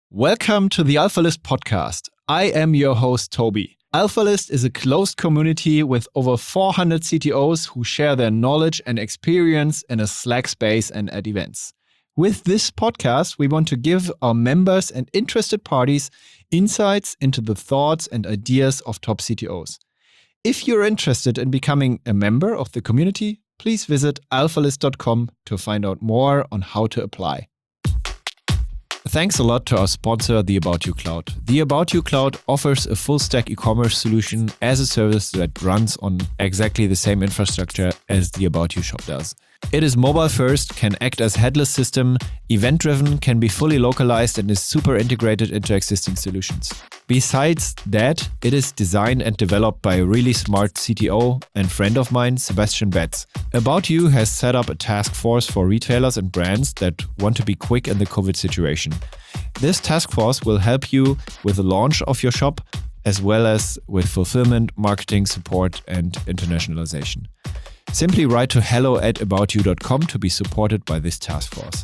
Welcome to the AlphaList podcast. I am your host, Toby. AlphaList is a closed community with over 400 CTOs who share their knowledge and experience in a Slack space and at events. With this podcast, we want to give our members and interested parties insights into the thoughts and ideas of top CTOs. If you're interested in becoming a member of the community, please visit alphalist.com to find out more on how to apply. Thanks a lot to our sponsor, the About You Cloud. The About You Cloud offers a full-stack e-commerce solution as a service that runs on exactly the same infrastructure as the About You shop does. It is mobile-first, can act as headless system, event-driven, can be fully localized, and is super integrated into existing solutions. Besides that, it is designed and developed by a really smart CTO and friend of mine, Sebastian Betz. About You has set up a task force for retailers and brands that want to be quick in the COVID situation. This task force will help you with the launch of your shop, as well as with fulfillment, marketing support, and internationalization. Simply write to hello@aboutyou.com to be supported by this task force.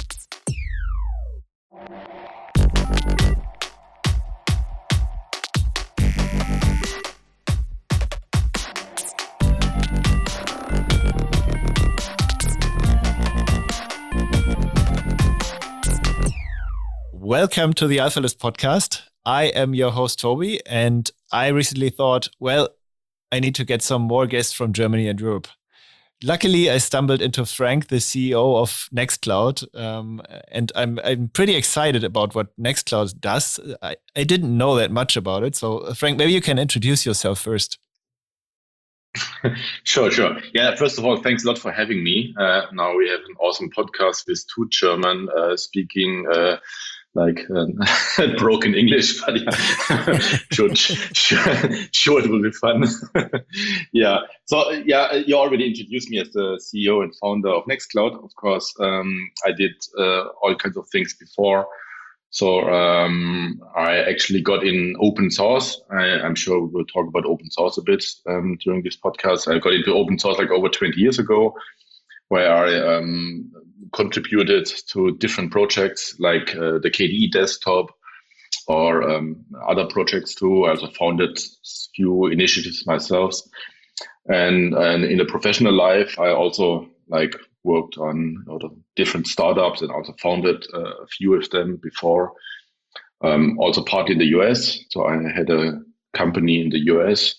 Welcome to the AlphaList podcast. I am your host, Toby, and I recently thought, I need to get some more guests from Germany and Europe. Luckily, I stumbled into Frank, the CEO of Nextcloud, and I'm pretty excited about what Nextcloud does. I didn't know that much about it. So, Frank, maybe you can introduce yourself first. Sure. Yeah, first of all, thanks a lot for having me. Now we have an awesome podcast with two German speaking broken English, but yeah, sure it will be fun. Yeah. So yeah, you already introduced me as the CEO and founder of Nextcloud. Of course, I did all kinds of things before. So I actually got in open source. I'm sure we'll talk about open source a bit during this podcast. I got into open source like over 20 years ago, where I contributed to different projects like the KDE desktop or other projects too. I also founded a few initiatives myself. And in the professional life, I also worked on different startups and also founded a few of them before. Also partly in the US. So I had a company in the US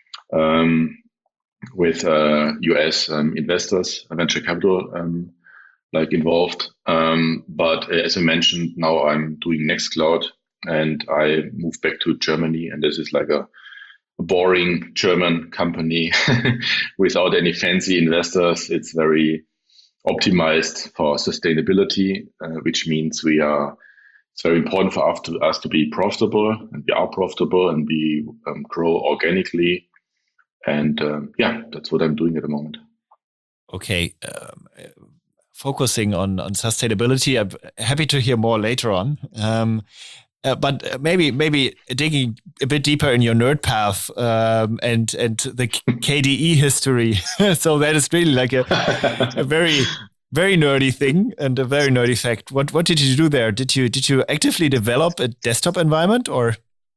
with US investors, venture capital involved. But as I mentioned, now I'm doing Nextcloud and I moved back to Germany, and this is like a boring German company without any fancy investors. It's very optimized for sustainability, which means it's very important for us to be profitable, and we are profitable, and we grow organically. And that's what I'm doing at the moment. Okay. Focusing on sustainability, I'm happy to hear more later on. But maybe digging a bit deeper in your nerd path and the KDE history. So that is really like a very, very nerdy thing and a very nerdy fact. What did you do there? Did you actively develop a desktop environment or?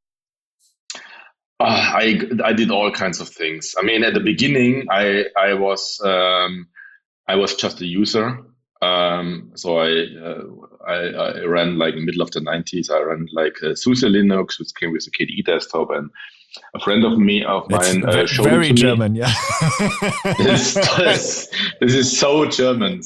I did all kinds of things. I mean, at the beginning, I was just a user. So I ran in the middle of the 90s. I ran SUSE Linux, which came with the KDE desktop, and a friend of mine showed very it to German, me. Yeah. This is so German.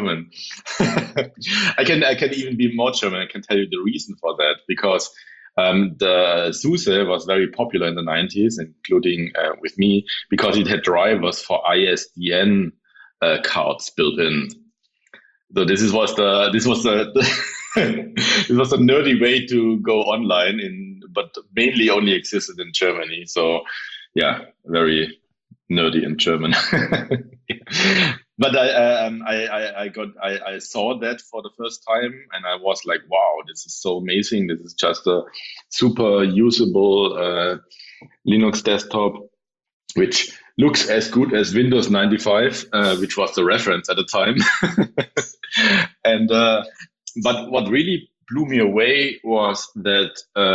I can even be more German. I can tell you the reason for that, because the SUSE was very popular in the 90s, including with me, because it had drivers for ISDN cards built in. So this was the this was the nerdy way to go online, but mainly only existed in Germany. So yeah, very nerdy in German. But I saw that for the first time, and I was like, wow, this is so amazing. This is just a super usable Linux desktop, which looks as good as Windows 95, which was the reference at the time. And but what really blew me away was that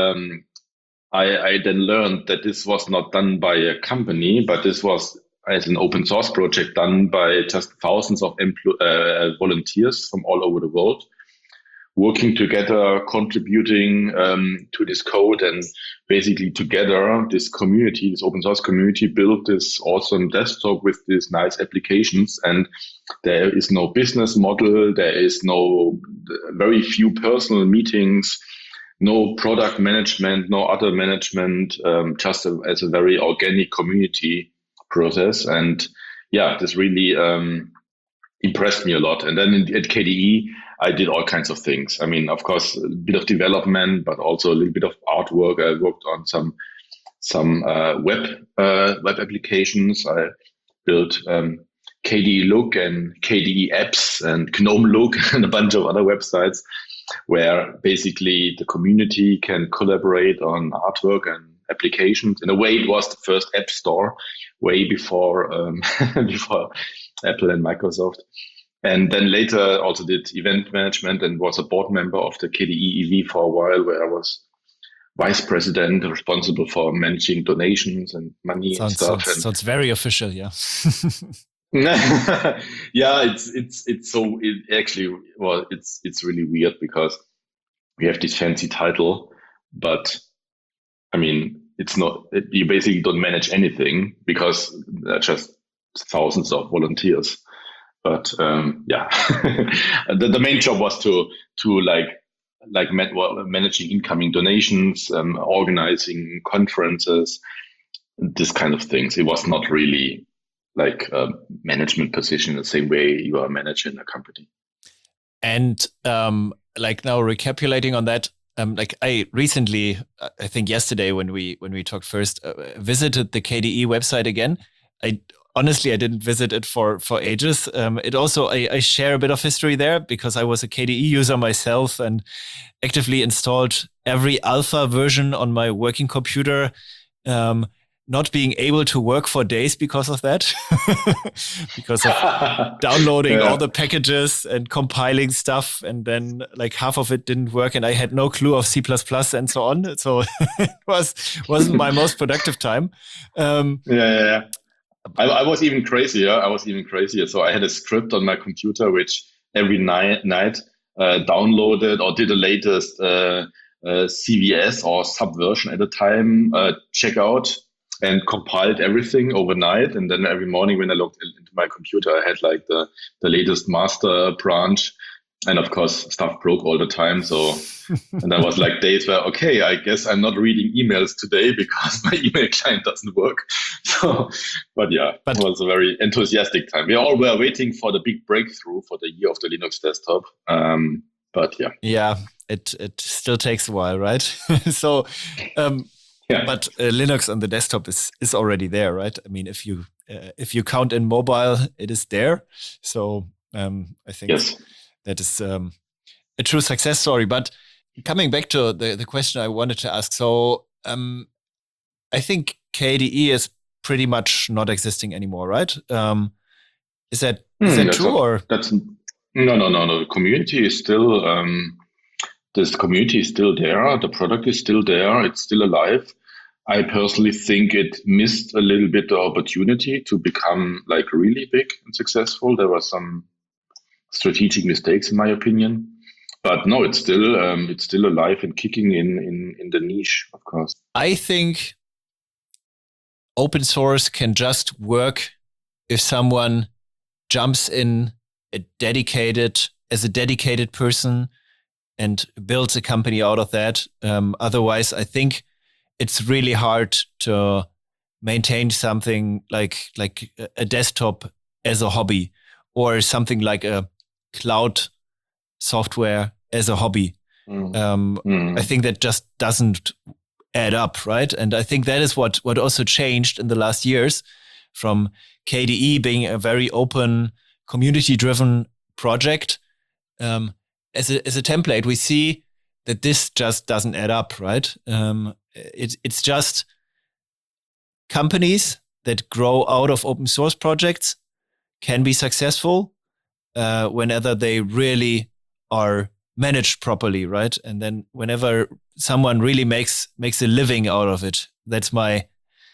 I then learned that this was not done by a company, but this was as an open source project done by just thousands of volunteers from all over the world, working together, contributing to this code, and basically together, this community, this open source community, built this awesome desktop with these nice applications. And there is no business model, there is no very few personal meetings, no product management, no other management, just as a very organic community process. And yeah, this really impressed me a lot. And then at KDE, I did all kinds of things. I mean, of course, a bit of development, but also a little bit of artwork. I worked on some web applications. I built KDE Look and KDE Apps and GNOME Look and a bunch of other websites where basically the community can collaborate on artwork and applications. In a way, it was the first app store way before before Apple and Microsoft. And then later also did event management and was a board member of the KDE EV for a while, where I was vice president responsible for managing donations and money and stuff. So it's very official, yeah. Yeah, it's really weird because we have this fancy title, but I mean, it's not, you basically don't manage anything because there are just thousands of volunteers. But yeah, the main job was to managing incoming donations, organizing conferences, this kind of things. It was not really like a management position the same way you are managing a company. And like now recapitulating on that, like I recently, I think yesterday when we talked first, visited the KDE website again. Honestly, I didn't visit it for ages. It also, I share a bit of history there because I was a KDE user myself and actively installed every alpha version on my working computer, not being able to work for days because of that, because of downloading all the packages and compiling stuff. And then like half of it didn't work and I had no clue of C++ and so on. So it wasn't my most productive time. Yeah. I was even crazier. So I had a script on my computer, which every night downloaded or did the latest CVS or Subversion at the time checkout and compiled everything overnight. And then every morning when I logged into my computer, I had like the latest master branch. And of course, stuff broke all the time. So, and there was like days where, okay, I guess I'm not reading emails today because my email client doesn't work. So, but it was a very enthusiastic time. We all were waiting for the big breakthrough for the year of the Linux desktop. But yeah. Yeah, it still takes a while, right? So, but Linux on the desktop is already there, right? I mean, if you count in mobile, it is there. So, I think. Yes. That is a true success story. But coming back to the question I wanted to ask, so I think KDE is pretty much not existing anymore, right? Is that true? Or no. The community is still this community is still there. The product is still there. It's still alive. I personally think it missed a little bit the opportunity to become like really big and successful. There were some strategic mistakes, in my opinion, but no, it's still alive and kicking in the niche, of course. I think open source can just work if someone jumps in as a dedicated person and builds a company out of that. Otherwise, I think it's really hard to maintain something like a desktop as a hobby or something like a cloud software as a hobby. I think that just doesn't add up, right? And I think that is what also changed in the last years from KDE being a very open, community-driven project. As a template, we see that this just doesn't add up, right? It's just companies that grow out of open source projects can be successful whenever they really are managed properly, right? And then whenever someone really makes a living out of it, that's my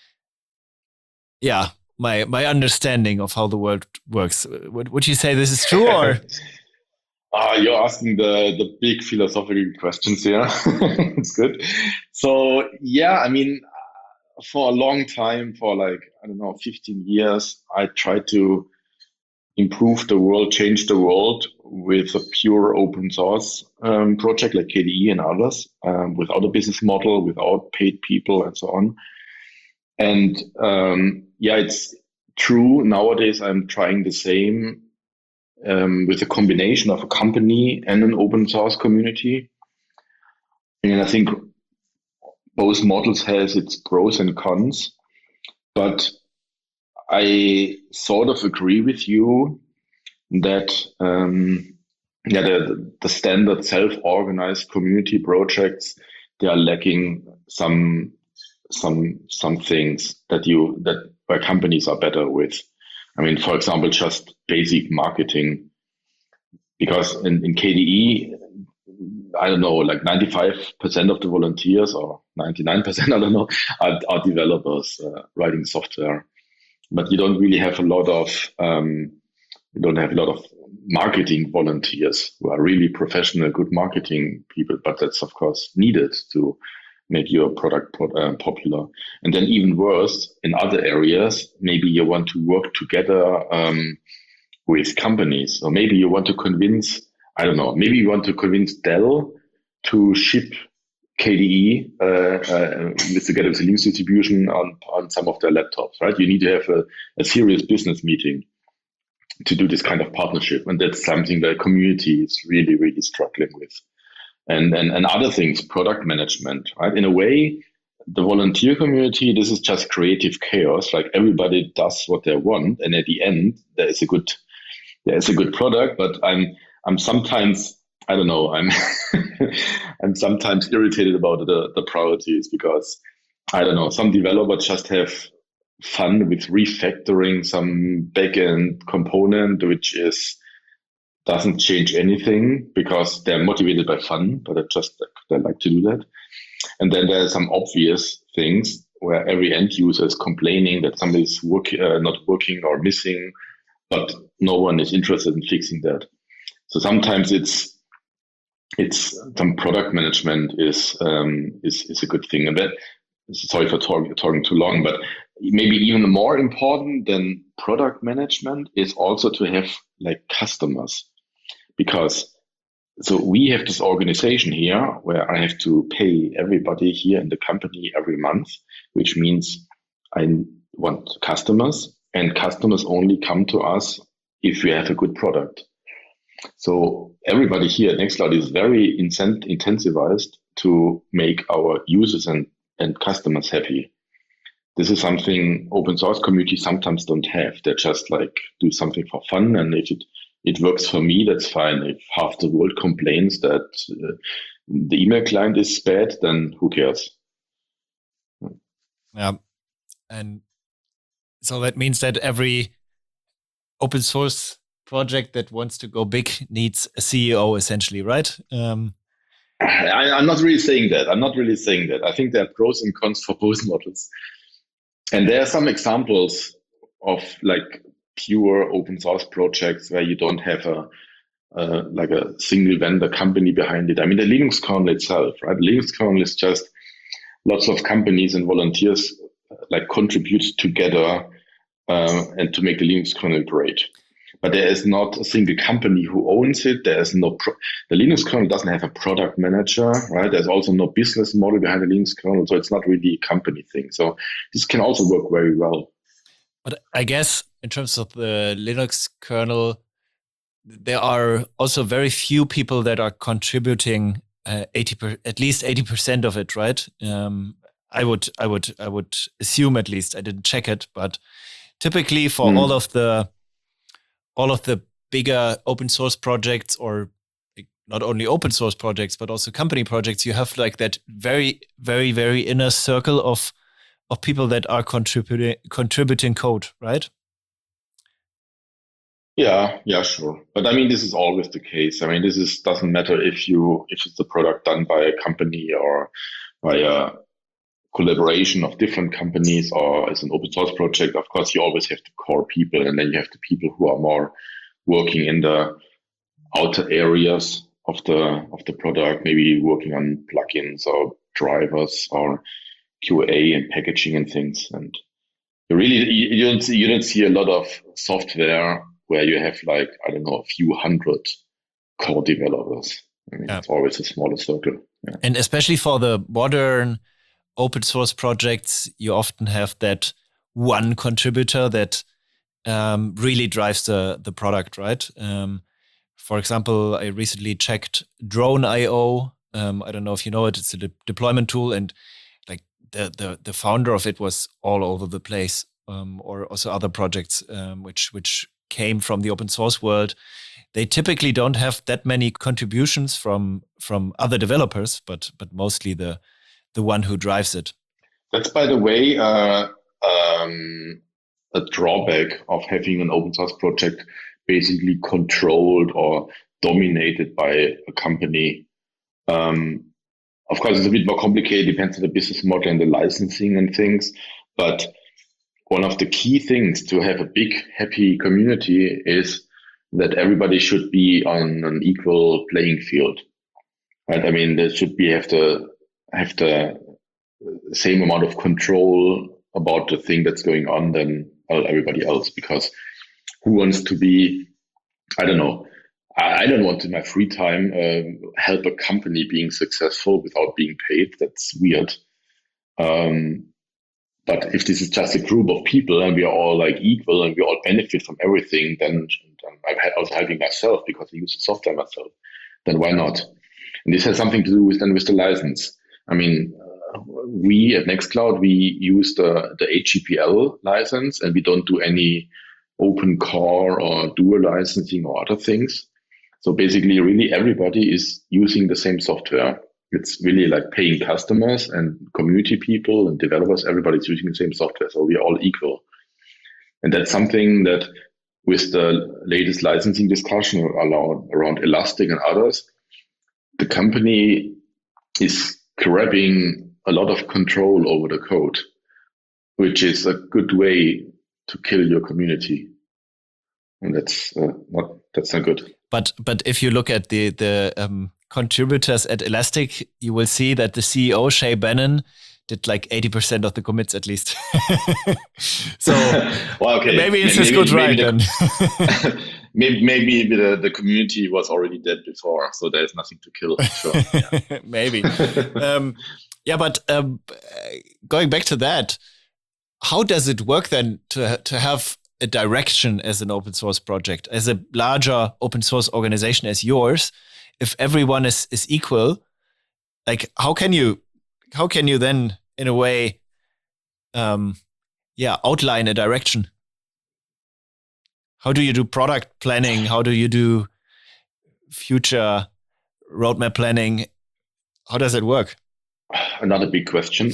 understanding of how the world works. Would you say this is true, or? You're asking the big philosophical questions here. It's good. So yeah, I mean, for a long time, for like, I don't know, 15 years, I tried to improve the world, change the world with a pure open source project like KDE and others, without a business model, without paid people and so on. And yeah, it's true. Nowadays, I'm trying the same with a combination of a company and an open source community. And I think both models has its pros and cons, but I sort of agree with you that the standard self-organized community projects, they are lacking some things that where companies are better with. I mean, for example, just basic marketing, because in KDE, I don't know, like 95% of the volunteers or 99%, I don't know, are developers writing software. But you don't really have a lot of marketing volunteers who are really professional, good marketing people. But that's of course needed to make your product popular. And then even worse, in other areas, maybe you want to work together with companies, or maybe you want to convince, I don't know, maybe you want to convince Dell to ship KDE together with the Linux distribution on some of their laptops, right? You need to have a serious business meeting to do this kind of partnership. And that's something that community is really, really struggling with. And other things, product management, right? In a way, the volunteer community, this is just creative chaos. Like everybody does what they want. And at the end, there is a good product, but I'm sometimes, I don't know, I'm sometimes irritated about the priorities, because I don't know, some developers just have fun with refactoring some backend component, which doesn't change anything because they're motivated by fun, but they like to do that. And then there are some obvious things where every end user is complaining that somebody's not working or missing, but no one is interested in fixing that. So sometimes it's some product management is a good thing. And that, sorry for talking too long, but maybe even more important than product management is also to have like customers, because so we have this organization here where I have to pay everybody here in the company every month, which means I want customers, and customers only come to us if we have a good product. So everybody here at Nextcloud is very incentivized to make our users and customers happy. This is something open source communities sometimes don't have. They just like do something for fun, and if it works for me, that's fine. If half the world complains that the email client is bad, then who cares? Yeah, and so that means that every open source project that wants to go big needs a CEO, essentially, right? I'm not really saying that. I think there are pros and cons for both models. And there are some examples of like pure open source projects where you don't have like a single vendor company behind it. I mean, the Linux kernel itself, right? Linux kernel is just lots of companies and volunteers like contribute together and to make the Linux kernel great. But there is not a single company who owns it. There is the Linux kernel doesn't have a product manager, right? There's also no business model behind the Linux kernel, so it's not really a company thing. So this can also work very well. But I guess in terms of the Linux kernel, there are also very few people that are contributing at least 80% of it, right? I would assume, at least. I didn't check it, but typically for all of the bigger open source projects, or not only open source projects, but also company projects, you have like that very, very, very inner circle of people that are contributing code, right? Yeah, sure. But I mean, this is always the case. I mean, doesn't matter if it's a product done by a company or by a collaboration of different companies or as an open source project. Of course, you always have the core people, and then you have the people who are more working in the outer areas of the product, maybe working on plugins or drivers or QA and packaging and things. And you don't see a lot of software where you have like, I don't know, a few hundred core developers. I mean, Yeah. it's always a smaller circle. Yeah. And especially for the modern open source projects, you often have that one contributor that really drives the product, right? For example, I recently checked Drone.io. I don't know if you know it. It's a deployment tool, and like the founder of it was all over the place, or also other projects which came from the open source world. They typically don't have that many contributions from other developers, but mostly the one who drives it. That's, by the way, a drawback of having an open source project basically controlled or dominated by a company. Of course, it's a bit more complicated, depends on the business model and the licensing and things. But one of the key things to have a big, happy community is that everybody should be on an equal playing field. Right? I mean, there should be have the same amount of control about the thing that's going on than everybody else, because who wants to be, I don't know, I don't want to in my free time help a company being successful without being paid. That's weird. But if this is just a group of people and we are all like equal and we all benefit from everything, then I'm also helping myself because I use the software myself. Then why not? And this has something to do with the license. I mean, we at Nextcloud, we use the HGPL license, and we don't do any open core or dual licensing or other things. So basically, really everybody is using the same software. It's really like paying customers and community people and developers. Everybody's using the same software. So we are all equal. And that's something that with the latest licensing discussion around Elastic and others, the company is grabbing a lot of control over the code, which is a good way to kill your community. And that's not good. But if you look at the contributors at Elastic, you will see that the CEO, Shay Bannon, did like 80% of the commits at least. So well, okay. Maybe it's his good right then. Maybe the community was already dead before, so there's nothing to kill. Sure. Yeah. Maybe. But going back to that, how does it work then to have a direction as an open source project, as a larger open source organization as yours? If everyone is equal, like how can you then in a way outline a direction? How do you do product planning? How do you do future roadmap planning? How does it work? Another big question.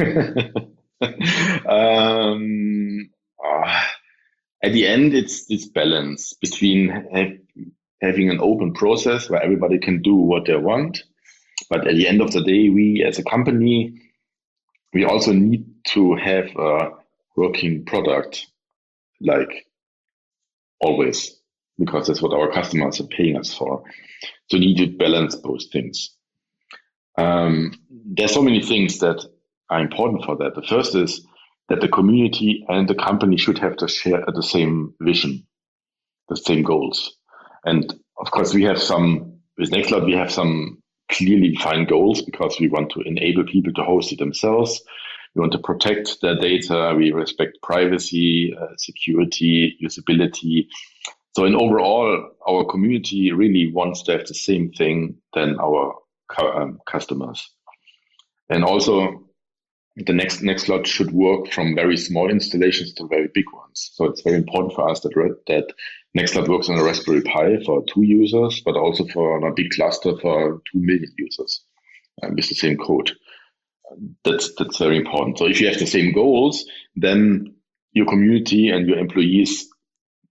At the end, it's this balance between having an open process where everybody can do what they want. But at the end of the day, we as a company, we also need to have a working product, like always, because that's what our customers are paying us for. So we need to balance both things. There's so many things that are important for that. The first is that the community and the company should have to share the same vision, the same goals. And of course, with Nextcloud, we have some clearly defined goals because we want to enable people to host it themselves. We want to protect their data. We respect privacy, security, usability. So in overall, our community really wants to have the same thing than our customers. And also, the Nextcloud should work from very small installations to very big ones. So it's very important for us that Nextcloud works on a Raspberry Pi for 2 users, but also for a big cluster for 2 million users with the same code. That's very important. So if you have the same goals, then your community and your employees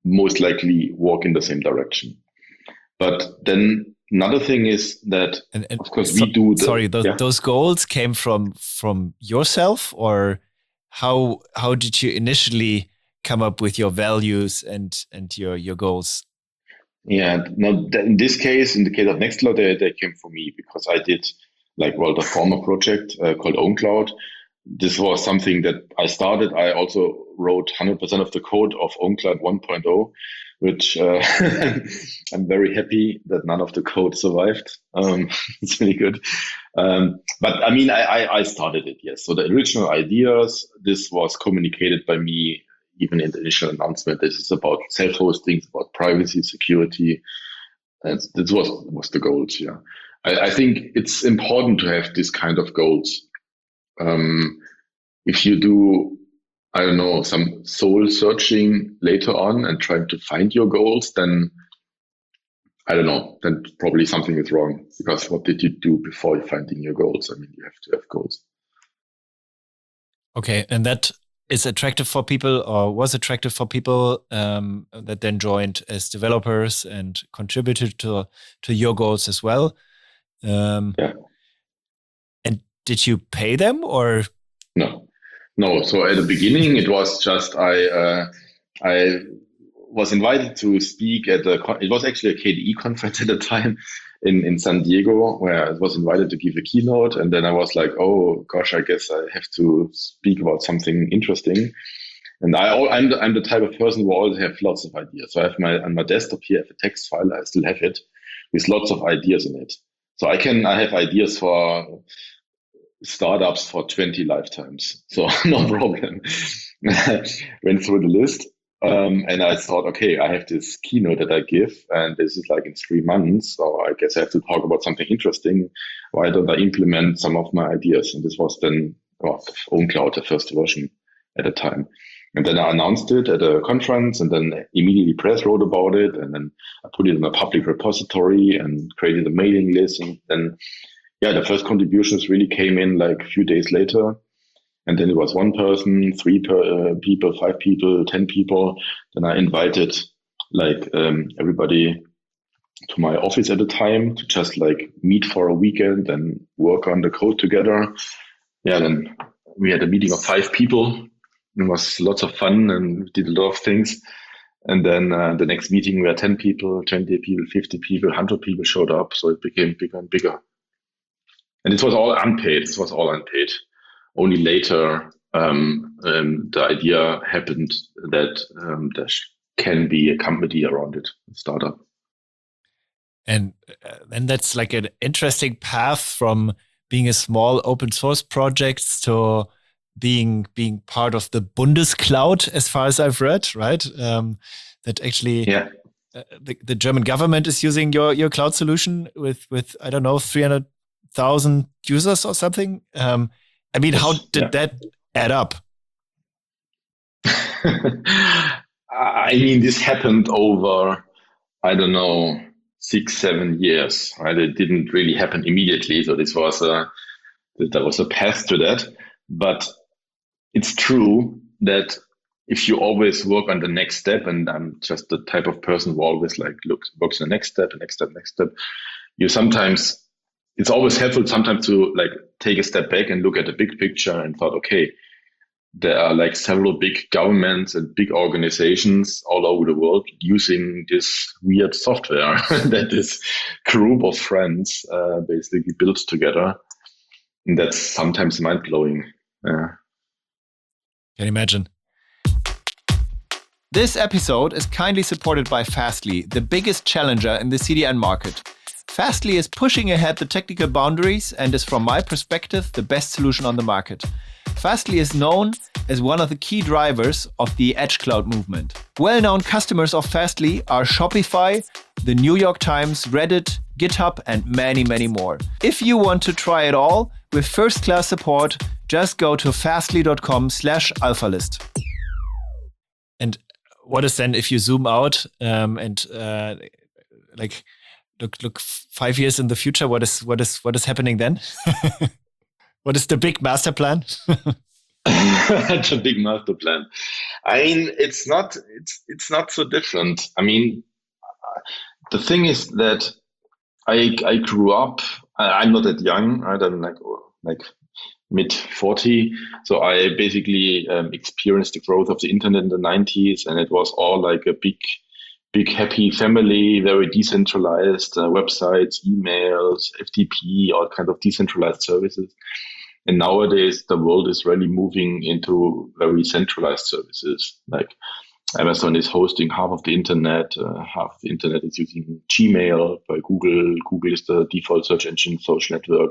most likely walk in the same direction. But then another thing is that, of course, we do. Those goals came from yourself, or how did you initially come up with your values and your goals? Yeah, no, in this case, in the case of Nextcloud, they came from me because I did the former project called OwnCloud. This was something that I started. I also wrote 100% of the code of OwnCloud 1.0, which I'm very happy that none of the code survived. It's really good. But I mean, I started it, yes. So the original ideas, this was communicated by me even in the initial announcement. This is about self-hosting, about privacy, security. And this was the goals, yeah. I think it's important to have this kind of goals. If you do, I don't know, some soul searching later on and trying to find your goals, then I don't know, then probably something is wrong, because what did you do before finding your goals? I mean, you have to have goals. Okay, and that is attractive for people, or was attractive for people that then joined as developers and contributed to your goals as well. Yeah. And did you pay them, or? No. So at the beginning, it was just I was invited to speak at it was actually a KDE conference at the time in San Diego, where I was invited to give a keynote. And then I was like, oh gosh, I guess I have to speak about something interesting. And I'm the type of person who always have lots of ideas. So I have on my desktop here, I have a text file. I still have it with lots of ideas in it. So I have ideas for startups for 20 lifetimes. So no problem. Went through the list. And I thought, okay, I have this keynote that I give, and this is like in 3 months. So I guess I have to talk about something interesting. Why don't I implement some of my ideas? And this was then OwnCloud, the first version at the time. And then I announced it at a conference, and then immediately press wrote about it. And then I put it in a public repository and created a mailing list. And then, the first contributions really came in like a few days later. And then it was 1 person, 3 people, 5 people, 10 people. Then I invited everybody to my office at the time to just meet for a weekend and work on the code together. Yeah, then we had a meeting of 5 people. It was lots of fun and we did a lot of things. And then the next meeting, we had 10 people, 20 people, 50 people, 100 people showed up. So it became bigger and bigger. And it was all unpaid. Only later, the idea happened that there can be a company around it, a startup. And that's like an interesting path from being a small open source project to being part of the Bundescloud, as far as I've read, right? That actually, the German government is using your cloud solution with I don't know 300,000 users or something. I mean, how did that add up? I mean, this happened over, I don't know, 6-7 years, right? It didn't really happen immediately. So this was there was a path to that. But it's true that if you always work on the next step, and I'm just the type of person who always works on the next step, it's always helpful sometimes to take a step back and look at the big picture and thought, okay, there are several big governments and big organizations all over the world using this weird software that this group of friends basically built together. And that's sometimes mind-blowing. Can you imagine? This episode is kindly supported by Fastly, the biggest challenger in the CDN market. Fastly is pushing ahead the technical boundaries and is, from my perspective, the best solution on the market. Fastly is known as one of the key drivers of the Edge Cloud movement. Well-known customers of Fastly are Shopify, the New York Times, Reddit, GitHub, and many, many more. If you want to try it all with first-class support, just go to fastly.com/alphalist. And what is then if you zoom out look 5 years in the future? What is happening then? What is the big master plan? The big master plan. I mean, it's not so different. I mean, the thing is that I grew up. I'm not that young, right? I'm like mid 40. So I basically experienced the growth of the internet in the 90s, and it was all like a big happy family, very decentralized websites, emails, FTP, all kind of decentralized services. And nowadays, the world is really moving into very centralized services. Like Amazon is hosting half of the internet. Half of the internet is using Gmail by Google. Google is the default search engine. Social network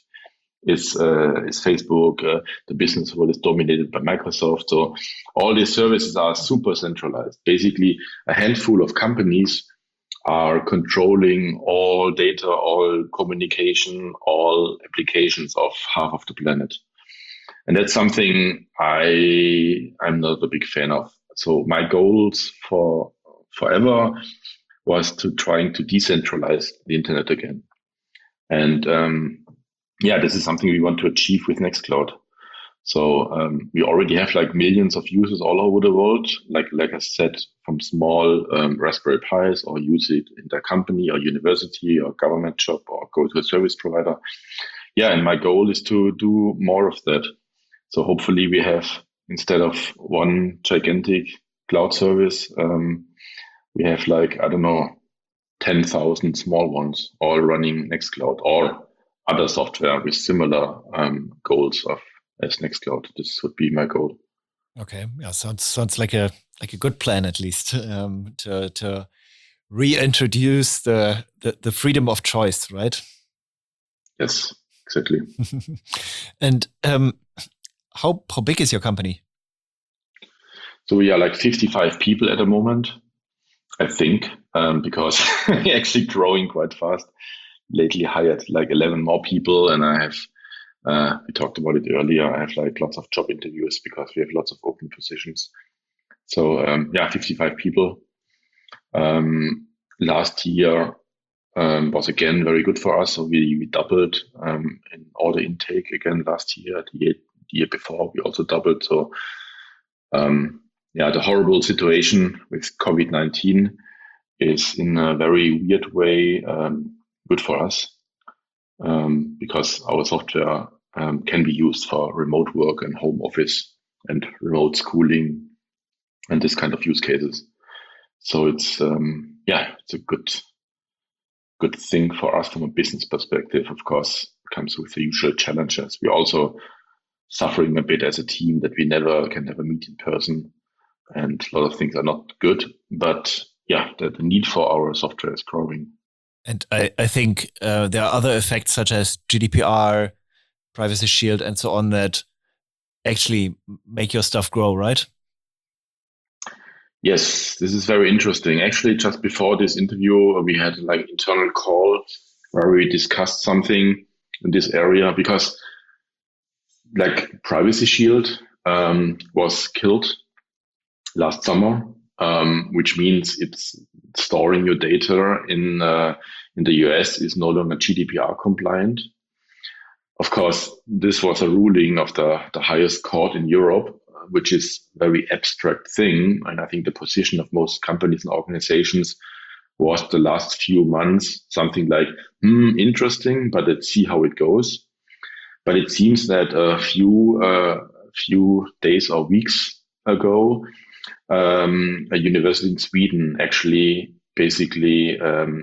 is Facebook. The business world is dominated by Microsoft. So all these services are super centralized. Basically, a handful of companies are controlling all data, all communication, all applications of half of the planet. And that's something I'm not a big fan of. So my goals for forever was to trying to decentralize the internet again. And this is something we want to achieve with Nextcloud. So we already have like millions of users all over the world, like I said, from small Raspberry Pis, or use it in their company or university or government job, or go to a service provider. Yeah, and my goal is to do more of that. So hopefully we have, instead of one gigantic cloud service, we have like, I don't know, 10,000 small ones all running Nextcloud, or other software with similar goals as Nextcloud. This would be my goal. Okay, yeah, sounds like a good plan, at least, to reintroduce the freedom of choice, right? Yes, exactly. And how big is your company? So we are like 55 people at the moment, I think, because we're actually growing quite fast. Lately hired like 11 more people, and I have, we talked about it earlier, I have like lots of job interviews because we have lots of open positions. So 55 people. Last year was again very good for us. So we doubled in order intake again last year. The year before we also doubled. So the horrible situation with COVID-19 is in a very weird way good for us, because our software can be used for remote work and home office and remote schooling and this kind of use cases. So it's it's a good thing for us from a business perspective. Of course, it comes with the usual challenges. We're also suffering a bit as a team that we can never meet in person, and a lot of things are not good. But the need for our software is growing. And I think there are other effects such as GDPR, Privacy Shield, and so on that actually make your stuff grow, right? Yes, this is very interesting. Actually, just before this interview, we had like internal call where we discussed something in this area, because like Privacy Shield was killed last summer, which means it's storing your data in the US is no longer GDPR compliant. Of course, this was a ruling of the highest court in Europe, which is a very abstract thing. And I think the position of most companies and organizations was the last few months something like, interesting, but let's see how it goes. But it seems that a few days or weeks ago, a university in Sweden actually basically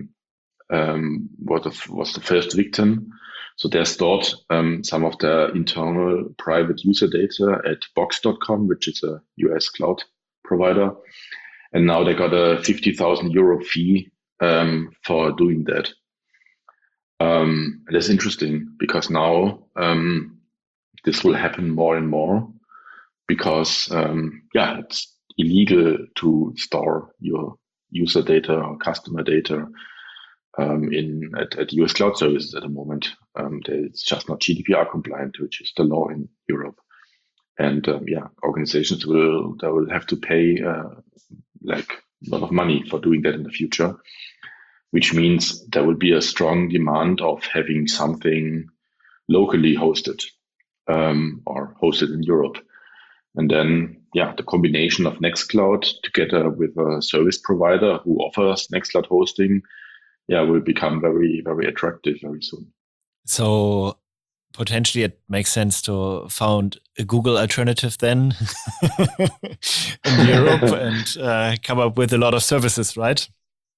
was the first victim. So they stored some of their internal private user data at Box.com, which is a US cloud provider. And now they got a 50,000 euro fee for doing that. That's interesting, because now this will happen more and more, because it's illegal to store your user data or customer data at US cloud services at the moment. It's just not GDPR compliant, which is the law in Europe. And organizations will have to pay like a lot of money for doing that in the future, which means there will be a strong demand of having something locally hosted or hosted in Europe. And then, the combination of Nextcloud together with a service provider who offers Nextcloud hosting, will become very, very attractive very soon. So potentially it makes sense to found a Google alternative then in Europe and come up with a lot of services, right?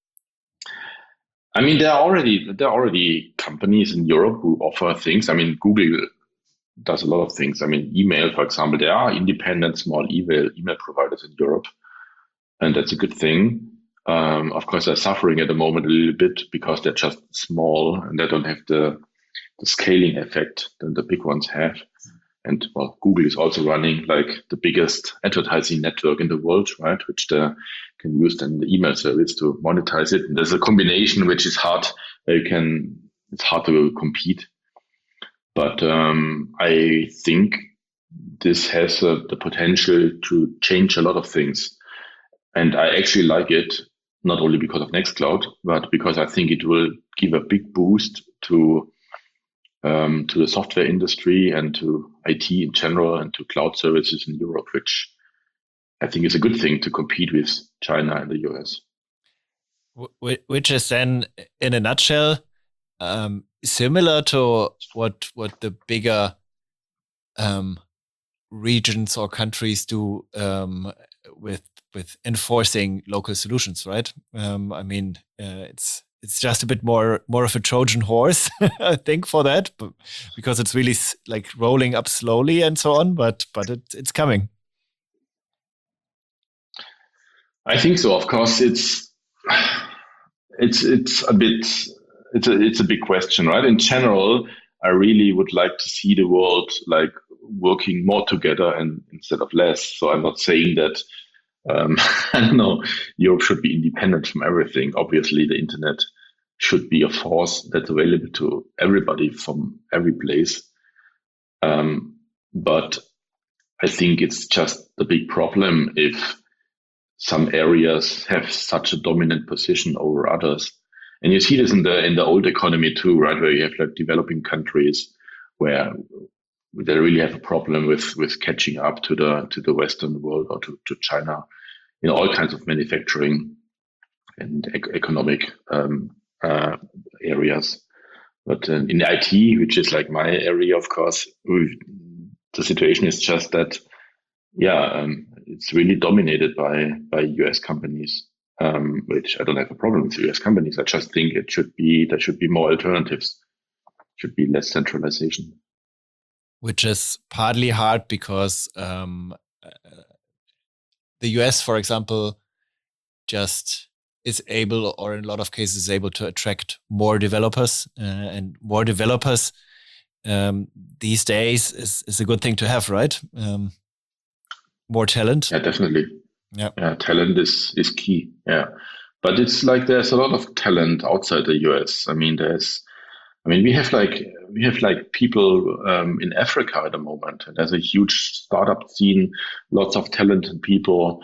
I mean, there are already companies in Europe who offer things. I mean, Google does a lot of things. I mean, email, for example, there are independent small email providers in Europe, and that's a good thing. Of course, they're suffering at the moment a little bit because they're just small and they don't have the scaling effect that the big ones have. And well, Google is also running like the biggest advertising network in the world, right? Which they can use then the email service to monetize it. And there's a combination which is hard. It's hard to compete. But I think this has the potential to change a lot of things. And I actually like it, not only because of Nextcloud, but because I think it will give a big boost to the software industry and to IT in general and to cloud services in Europe, which I think is a good thing to compete with China and the US. Which is then, in a nutshell, similar to what the bigger regions or countries do with enforcing local solutions, right? I mean, it's just a bit more of a Trojan horse, I think, for that, because it's really like rolling up slowly and so on. But it's coming. I think so. Of course, it's a big question, right? In general, I really would like to see the world like working more together and instead of less. So I'm not saying that I don't know, Europe should be independent from everything. Obviously, the internet should be a force that's available to everybody from every place. But I think it's just the big problem if some areas have such a dominant position over others. And you see this in the old economy too, right? Where you have like developing countries where they really have a problem with catching up to the Western world or to China in all kinds of manufacturing and economic areas. But in IT, which is like my area, of course, the situation is just that, it's really dominated by US companies, which I don't have a problem with US companies. I just think there should be more alternatives, should be less centralization. Which is partly hard because the US, for example, just is able, or in a lot of cases, able to attract more developers, and more developers these days is a good thing to have, right? More talent. Yeah, definitely. Yeah, talent is key. Yeah, but it's like there's a lot of talent outside the US. I mean, we have like people in Africa at the moment. There's a huge startup scene, lots of talented people.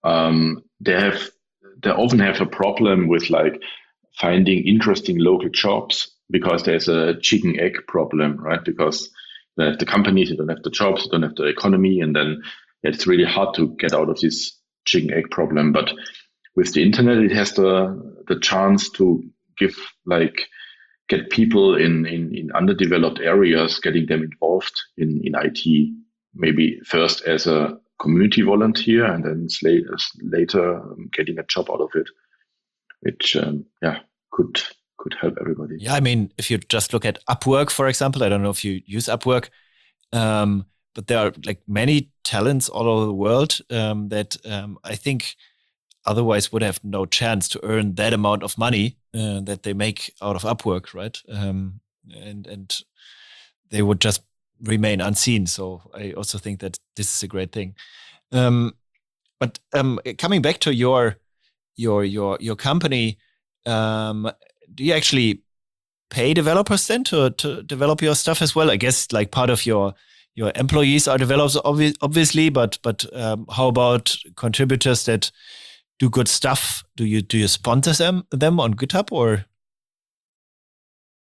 They often have a problem with like finding interesting local jobs because there's a chicken egg problem, right? Because they have the companies, they don't have the jobs, they don't have the economy, and then it's really hard to get out of this chicken egg problem. But with the internet, it has the chance to get people in underdeveloped areas, getting them involved in IT, maybe first as a community volunteer and then later getting a job out of it, which could help everybody. Yeah, I mean, if you just look at Upwork, for example, I don't know if you use Upwork, but there are like many talents all over the world that I think otherwise would have no chance to earn that amount of money that they make out of Upwork, right? And they would just remain unseen. So I also think that this is a great thing. But coming back to your company, do you actually pay developers then to develop your stuff as well? I guess like part of your employees are developers, obviously, but how about contributors that do good stuff? Do you sponsor them on GitHub or?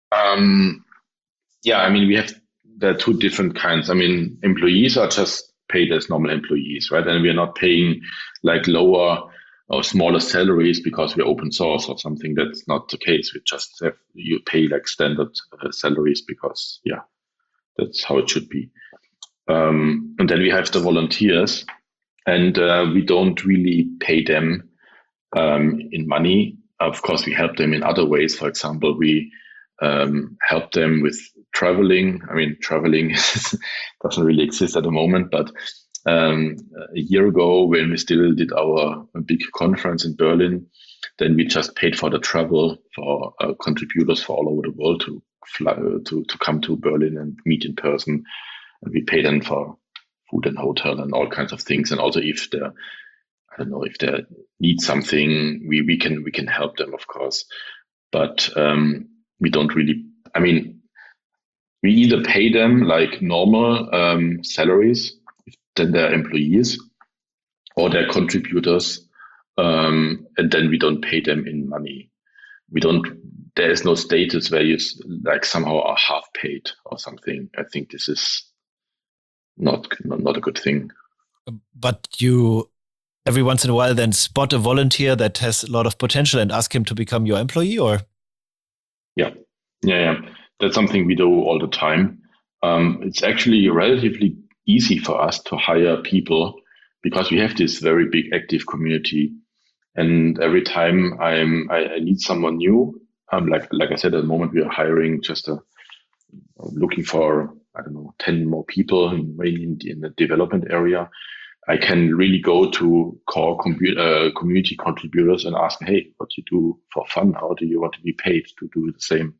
I mean, there are two different kinds. I mean, employees are just paid as normal employees, right? And we are not paying like lower or smaller salaries because we're open source or something. That's not the case. We just have, you pay like standard salaries because, yeah, that's how it should be. And then we have the volunteers, and we don't really pay them in money. Of course, we help them in other ways. For example, we help them with traveling. I mean, traveling doesn't really exist at the moment, but a year ago, when we still did our big conference in Berlin, then we just paid for the travel for contributors for all over the world to fly to come to Berlin and meet in person. And we pay them for food and hotel and all kinds of things. And also, if they, I don't know, if they need something, we can help them, of course. But we don't really. I mean, we either pay them like normal salaries, then they're employees, or they're contributors, and then we don't pay them in money. We don't. There is no status where you like somehow are half paid or something. I think this is not a good thing. But you every once in a while then spot a volunteer that has a lot of potential and ask him to become your employee, or? Yeah. That's something we do all the time. It's actually relatively easy for us to hire people because we have this very big active community. And every time I need someone new, like I said, at the moment we are hiring looking for, I don't know, 10 more people in the development area. I can really go to core community contributors and ask, hey, what do you do for fun? How do you want to be paid to do the same?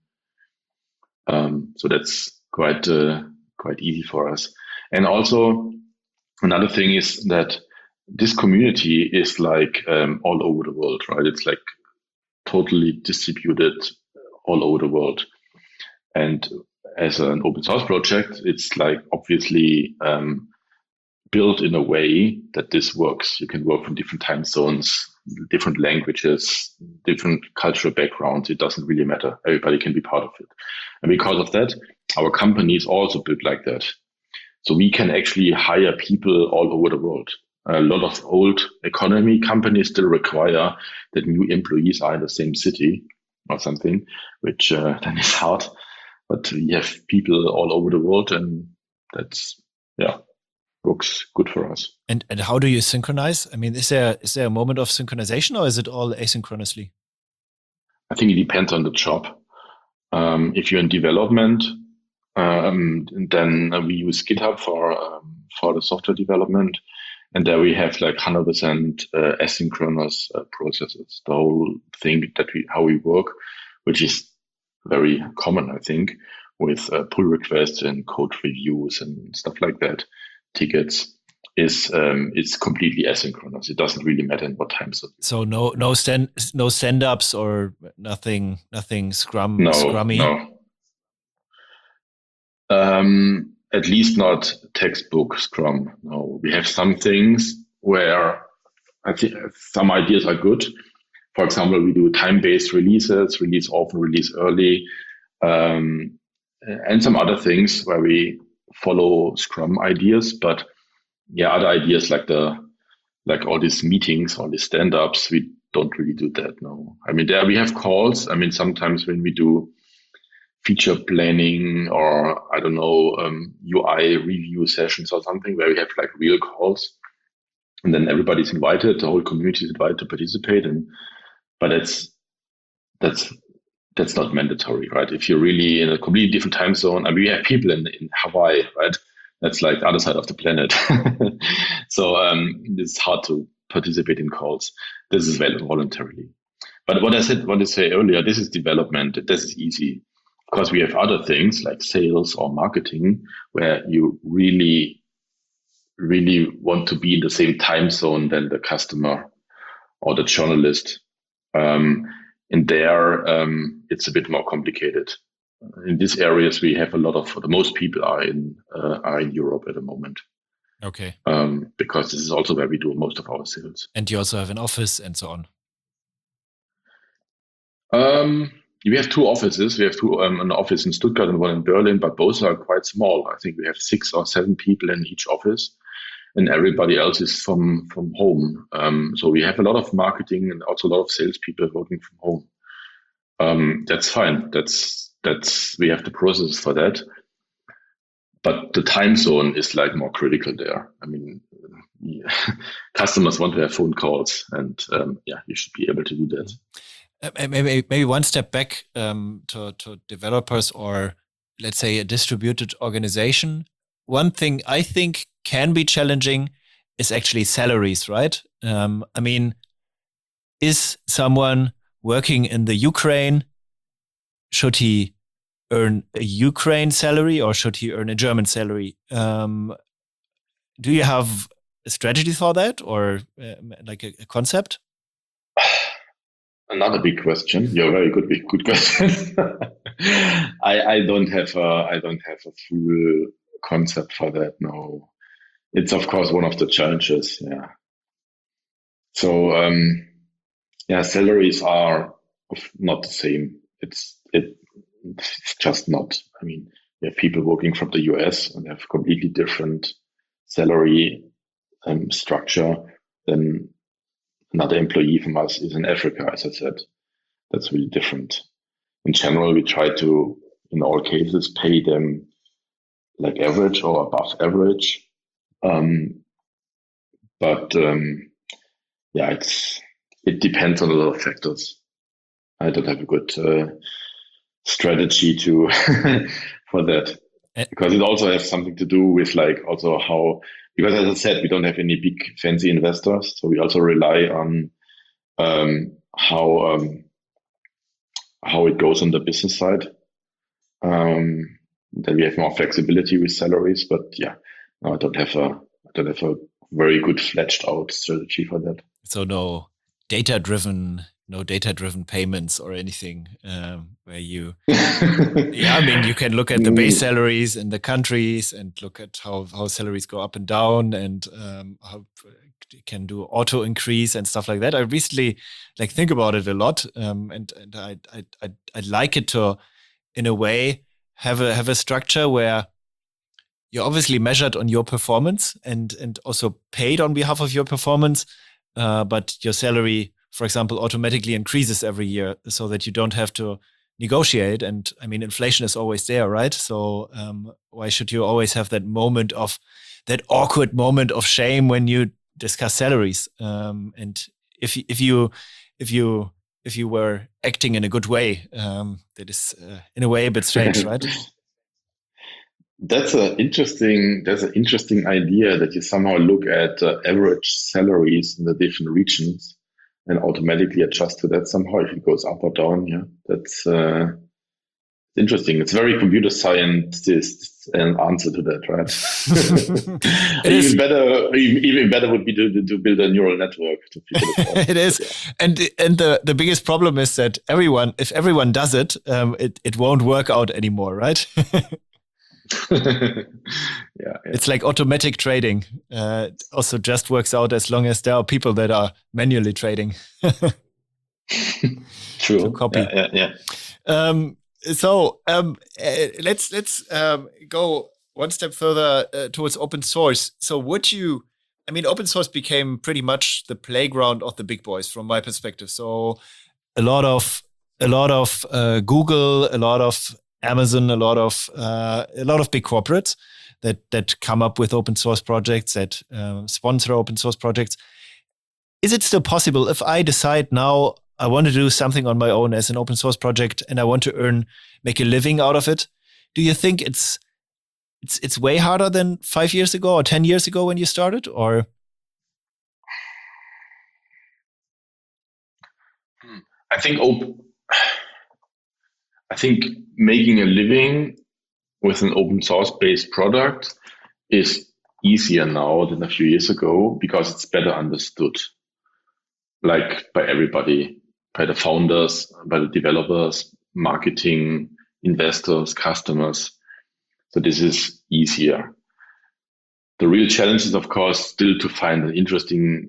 So that's quite easy for us. And also another thing is that this community is like all over the world, right? It's like totally distributed all over the world. And as an open source project, it's like obviously built in a way that this works. You can work from different time zones, different languages, different cultural backgrounds. It doesn't really matter. Everybody can be part of it. And because of that, our company is also built like that. So we can actually hire people all over the world. A lot of old economy companies still require that new employees are in the same city or something, which then is hard. But we have people all over the world, and that's, works good for us. And how do you synchronize? I mean, is there a moment of synchronization, or is it all asynchronously? I think it depends on the job. If you're in development, then we use GitHub for the software development, and there we have like 100% asynchronous processes. The whole thing how we work, which is very common, I think, with pull requests and code reviews and stuff like that, tickets, it's completely asynchronous. It doesn't really matter in what time zone. So no stand-ups or nothing scrummy? No. At least not textbook Scrum. No, we have some things where I think some ideas are good. For example, we do time-based releases, release often, release early, and some other things where we follow Scrum ideas. But other ideas like all these meetings, all these stand-ups, we don't really do that. No, I mean, there we have calls. I mean, sometimes when we do feature planning or I don't know, UI review sessions or something where we have like real calls, and then everybody's invited, the whole community is invited to participate. But that's not mandatory, right? If you're really in a completely different time zone, I mean, we have people in Hawaii, right? That's like the other side of the planet. So it's hard to participate in calls. This is voluntarily. But what I wanted to say earlier, this is development. This is easy. Of course, we have other things like sales or marketing where you really, really want to be in the same time zone than the customer or the journalist. And there, it's a bit more complicated. In these areas, we have the most people are in Europe at the moment. Okay. Because this is also where we do most of our sales. And you also have an office and so on. We have two offices. We have an office in Stuttgart and one in Berlin, but both are quite small. I think we have 6 or 7 people in each office. and everybody else is from home. So we have a lot of marketing and also a lot of salespeople working from home. That's fine. That's we have the process for that. But the time zone is like more critical there. I mean, customers want to have phone calls, and you should be able to do that. Maybe one step back to developers, or let's say a distributed organization. One thing I think can be challenging is actually salaries, right? I mean, is someone working in the Ukraine, should he earn a Ukraine salary or should he earn a German salary? Do you have a strategy for that, or like a concept? Another big question. You're very good question. I don't have a full concept for that. No, it's of course one of the challenges. Yeah. So salaries are not the same. It's just not. I mean, we have people working from the US and have completely different salary structure than another employee from us is in Africa. As I said, that's really different. In general, we try to, in all cases, pay them like average or above average. It depends on a lot of factors. I don't have a good strategy to for that, because it also has something to do with like also how, because as I said, we don't have any big fancy investors, so we also rely on how it goes on the business side. Then we have more flexibility with salaries, but no, I don't have a very good fledged out strategy for that. So no data-driven payments or anything where you I mean, you can look at the base salaries in the countries and look at how salaries go up and down, and how you can do auto increase and stuff like that. I recently think about it a lot, and I'd like it to, in a way, have a structure where you're obviously measured on your performance and also paid on behalf of your performance, but your salary, for example, automatically increases every year so that you don't have to negotiate. And I mean, inflation is always there, right? So why should you always have that awkward moment of shame when you discuss salaries? And if you were acting in a good way, that is in a way a bit strange, right? That's an interesting idea, that you somehow look at average salaries in the different regions and automatically adjust to that somehow if it goes up or down. Yeah, that's interesting. It's very computer scientist an answer to that, right? Even better would be to build a neural network to figure it out. It is, and the biggest problem is that if everyone does it, it won't work out anymore, right? Yeah. It's like automatic trading. Also just works out as long as there are people that are manually trading. True. To copy. Yeah. Let's go one step further towards open source. So open source became pretty much the playground of the big boys from my perspective. So a lot of Google, a lot of Amazon, a lot of big corporates that come up with open source projects, that sponsor open source projects. Is it still possible, if I decide now I want to do something on my own as an open source project and I want to make a living out of it? Do you think it's way harder than 5 years ago or 10 years ago when you started, or? I think making a living with an open source based product is easier now than a few years ago, because it's better understood, like by everybody, by the founders, by the developers, marketing, investors, customers. So this is easier. The real challenge is, of course, still to find an interesting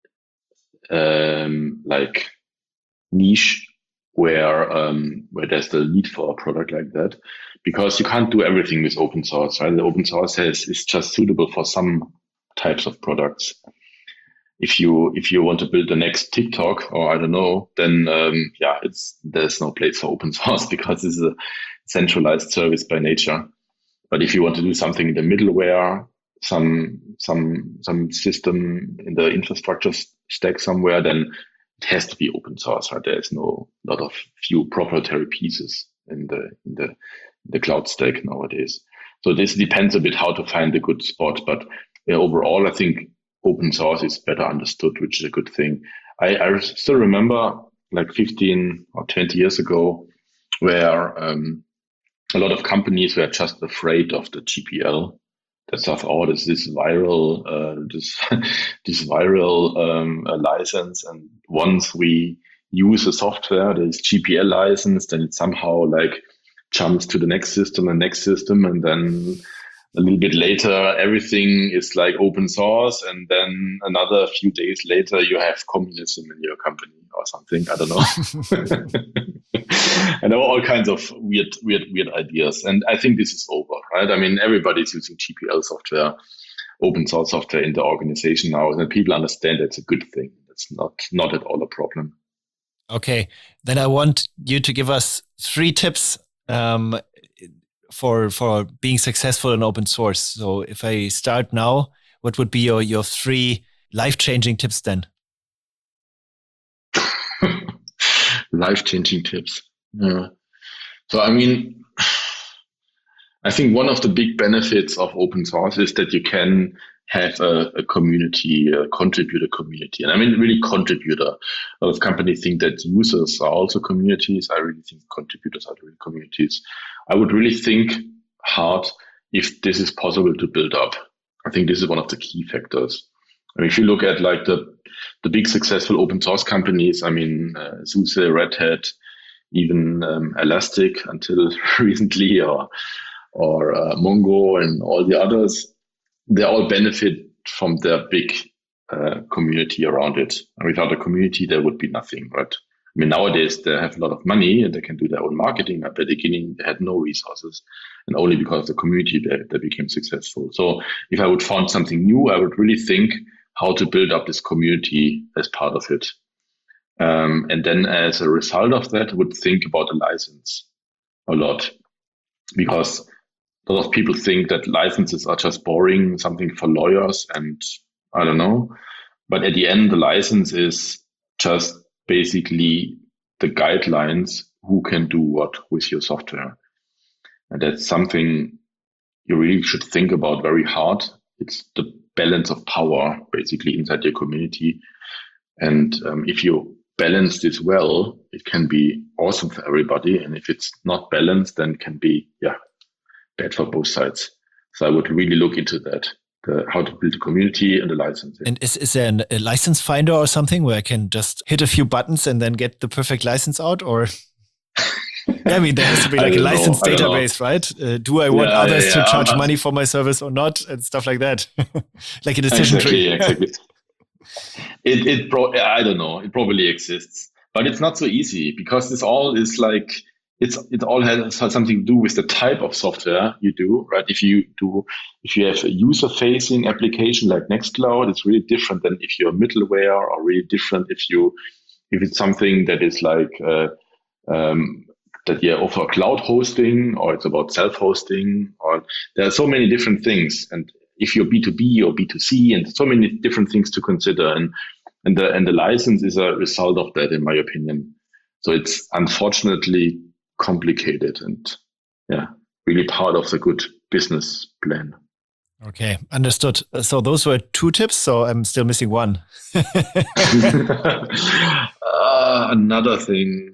niche where there's the need for a product like that, because you can't do everything with open source, right? The open source is just suitable for some types of products. If you want to build the next TikTok or I don't know, then there's no place for open source because this is a centralized service by nature. But if you want to do something in the middleware, some system in the infrastructure stack somewhere, then it has to be open source. Right? There's no lot of few proprietary pieces in the cloud stack nowadays. So this depends a bit how to find a good spot. But overall, I think open source is better understood, which is a good thing. I still remember like 15 or 20 years ago where a lot of companies were just afraid of the GPL. That stuff, this viral license, and once we use a software that is GPL licensed, then it somehow like jumps to the next system, and then a little bit later, everything is like open source, and then another few days later, you have communism in your company or something. I don't know. And there were all kinds of weird ideas, and I think this is over, right? I mean, everybody's using GPL software, open source software in the organization now, and people understand it's a good thing. It's not at all a problem. Okay, then I want you to give us 3 tips for being successful in open source. So if I start now, what would be your 3 life-changing tips then? Life-changing tips. Yeah. So, I mean, I think one of the big benefits of open source is that you can have a community, a contributor community. And I mean, really contributor. A lot of companies think that users are also communities. I really think contributors are really communities. I would really think hard if this is possible to build up. I think this is one of the key factors. I mean, if you look at like the big successful open source companies, I mean, SUSE, Red Hat, even Elastic until recently, or Mongo and all the others, they all benefit from their big community around it. And without a community, there would be nothing, right? I mean, nowadays they have a lot of money and they can do their own marketing. At the beginning, they had no resources, and only because of the community they became successful. So if I would found something new, I would really think how to build up this community as part of it. And then as a result of that, I would think about the license a lot, because a lot of people think that licenses are just boring, something for lawyers, and I don't know. But at the end, the license is just basically the guidelines who can do what with your software. And that's something you really should think about very hard. It's the balance of power basically inside your community. And if you balance this well, it can be awesome for everybody. And if it's not balanced, then it can be, bad for both sides. So I would really look into that, how to build a community and the licensing. And is there a license finder or something where I can just hit a few buttons and then get the perfect license out? Or I mean, there has to be like a license database, right? Do I want others to charge money for my service or not, and stuff like that? Like a decision tree. Exactly. I don't know. It probably exists, but it's not so easy, because this all is like, it all has something to do with the type of software you do, right? If you have a user-facing application like Nextcloud, it's really different than if you're middleware, or really different if it's something that is like that you offer cloud hosting, or it's about self-hosting, or there are so many different things. And if you're B2B or B2C, and so many different things to consider, and the license is a result of that, in my opinion. So it's unfortunately complicated, and really part of the good business plan. Okay, understood. So those were 2 tips, so I'm still missing 1. Another thing.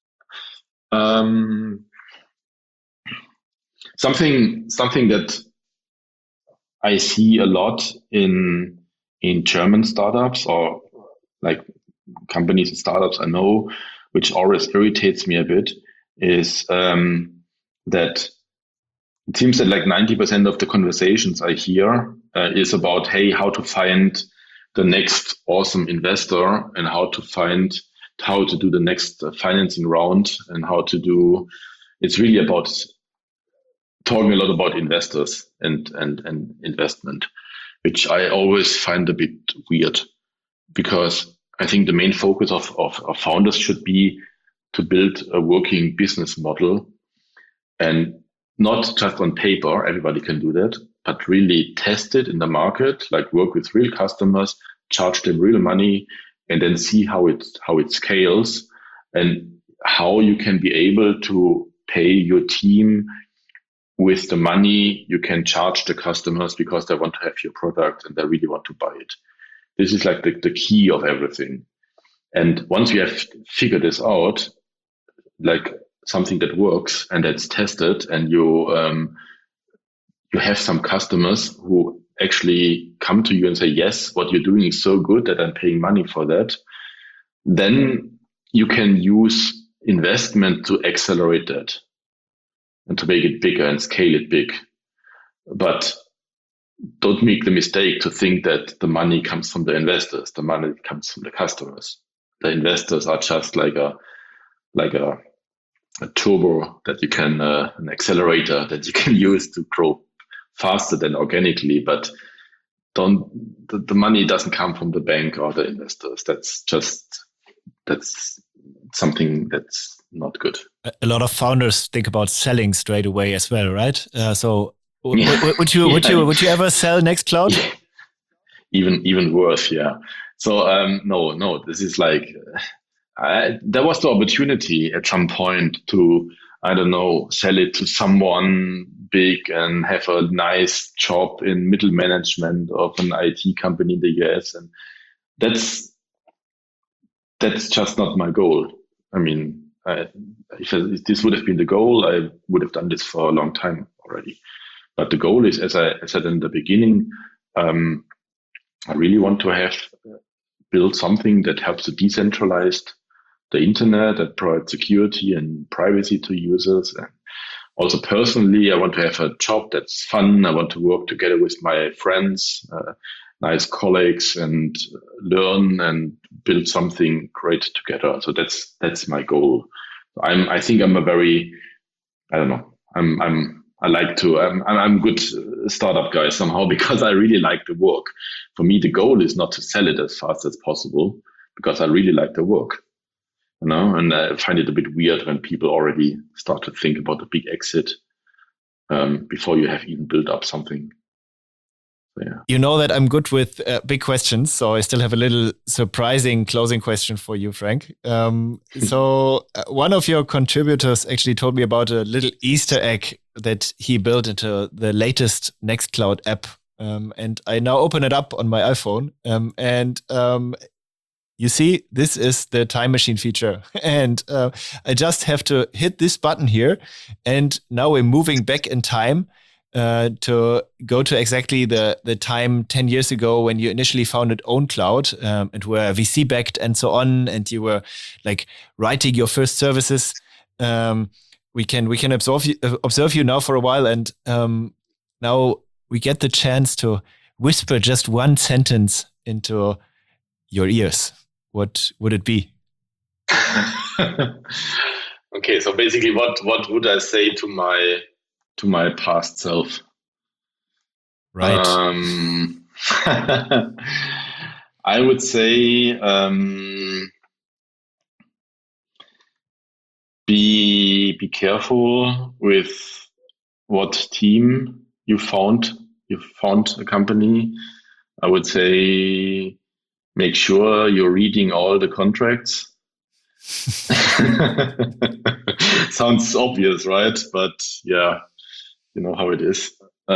Something that I see a lot in German startups, or like companies and startups I know, which always irritates me a bit, is that it seems that like 90% of the conversations I hear is about, hey, how to find the next awesome investor, and how to do the next financing round, and it's really about talking a lot about investors and investment. which I always find a bit weird, because I think the main focus of founders should be to build a working business model, and not just on paper, everybody can do that, but really test it in the market, like work with real customers, charge them real money, and then see how it scales, and how you can be able to pay your team with the money you can charge the customers, because they want to have your product and they really want to buy it. This is like the key of everything. And once you have figured this out, like something that works and that's tested, and you have some customers who actually come to you and say, yes, what you're doing is so good that I'm paying money for that, then you can use investment to accelerate that and to make it bigger and scale it big. But don't make the mistake to think that the money comes from the investors. The money comes from the customers. The investors are just like a turbo that you can, an accelerator that you can use to grow faster than organically. But the money doesn't come from the bank or the investors. That's something that's not good. A lot of founders think about selling straight away as well, right? Would you ever sell Nextcloud? Even worse, yeah. So no, this is like there was the opportunity at some point to, I don't know, sell it to someone big and have a nice job in middle management of an IT company in the US, and that's just not my goal. I mean, if this would have been the goal, I would have done this for a long time already. But the goal is, as I said in the beginning, I really want to have build something that helps to decentralize the internet, that provides security and privacy to users. And also personally, I want to have a job that's fun. I want to work together with my friends, nice colleagues, and learn and build something great together. So that's my goal. I think I'm a very, I don't know, I'm a good startup guy somehow, because I really like the work. For me, the goal is not to sell it as fast as possible, because I really like the work, and I find it a bit weird when people already start to think about a big exit before you have even built up something. So, yeah. You know that I'm good with big questions, so I still have a little surprising closing question for you, Frank. So one of your contributors actually told me about a little Easter egg that he built into the latest Nextcloud app. And I now open it up on my iPhone. You see, this is the time machine feature. And I just have to hit this button here. And now we're moving back in time to go to exactly the time 10 years ago when you initially founded OwnCloud and were VC backed and so on, and you were like writing your first services. We can observe you now for a while, and now we get the chance to whisper just one sentence into your ears. What would it be? Okay, so basically, what would I say to my past self? Right. I would say be careful with what team you found. You found a company. I would say make sure you're reading all the contracts. Sounds obvious, right? But yeah, you know how it is.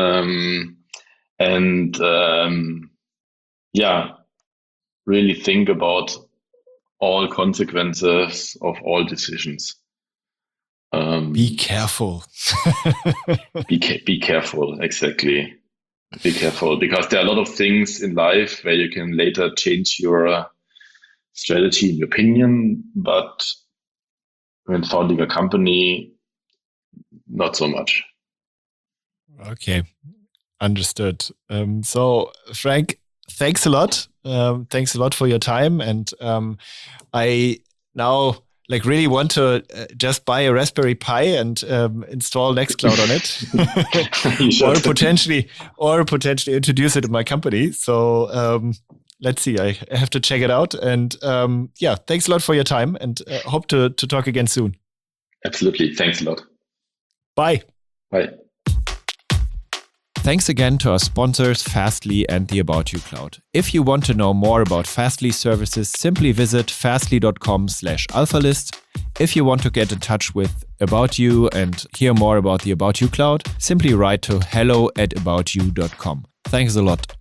Yeah, really think about all consequences of all decisions. Be careful. Be careful, exactly. Be careful, because there are a lot of things in life where you can later change your strategy and opinion, but when founding a company, not so much. Okay, understood. So, Frank, thanks a lot. Thanks a lot for your time. And I now like really want to just buy a Raspberry Pi and install Nextcloud on it, or potentially introduce it in my company. So let's see. I have to check it out. And thanks a lot for your time, and hope to talk again soon. Absolutely. Thanks a lot. Bye. Bye. Thanks again to our sponsors, Fastly and the About You Cloud. If you want to know more about Fastly services, simply visit fastly.com/alphalist. If you want to get in touch with About You and hear more about the About You Cloud, simply write to hello@aboutyou.com. Thanks a lot.